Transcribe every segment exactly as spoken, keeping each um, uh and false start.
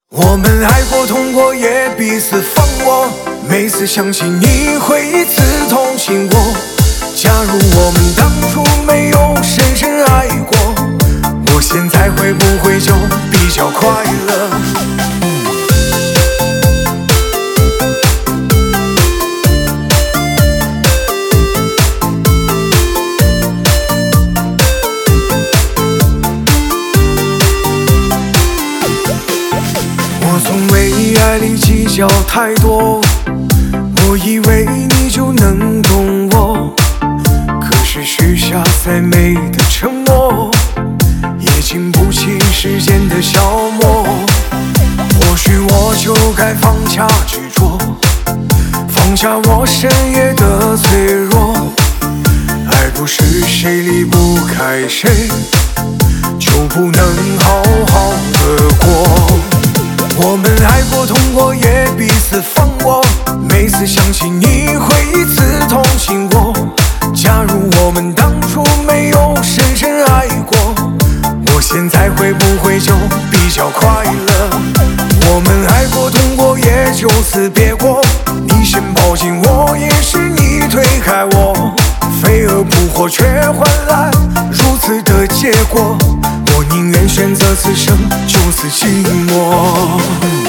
我们爱过痛过也彼此放过，每次想起你会一次同情我。假如我们当初没有深深爱过，我现在会不会就比较快乐？我从未爱里计较太多，我以为你就能懂我，可是许下再美的承诺，也经不起时间的消磨。或许我就该放下执着，放下我深夜的脆弱。爱不是谁离不开谁，就不能好好的过。我们爱过痛过也彼此放过，每次想起你会一次同情我。假如我们当初没有深深爱过，我现在会不会就比较快乐？我们爱过痛过也就此别过，你先抱紧我也是你推开我，飞蛾扑火却换来如此的结果，我宁愿选择此生就此寂寞。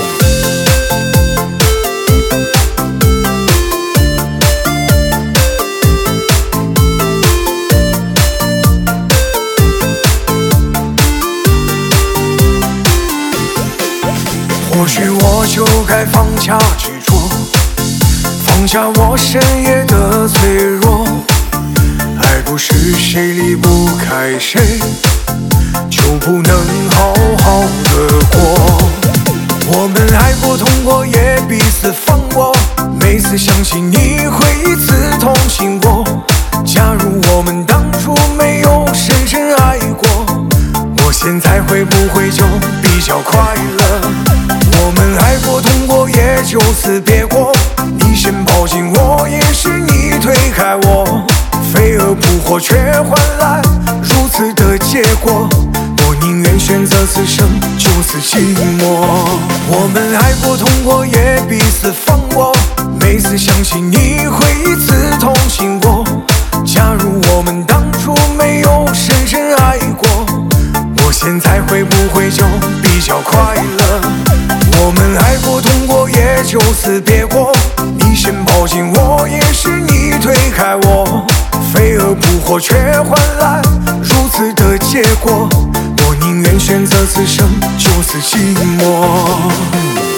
或许我就该放下执着，放下我深夜的脆弱。爱不是谁离不开谁，就不能好好的过。我们爱过痛过也彼此放过，每次想起你会一次同情我。假如我们当初没有深深爱过，我现在会不会就比较快乐？我们爱过痛过也就此别过，你先抱紧我也是你推开我，飞蛾扑火却换来如此的结果，我宁愿选择此生就此寂寞。我们爱过痛过也彼此放过，每次想起你会一次同情我。假如我们当初没有深深爱过，我现在会不会就比较快乐？我们爱过痛过也就此别过，你先抱紧我也是你推开我，飞蛾扑火却换来如此的结果，我宁愿选择此生就此寂寞。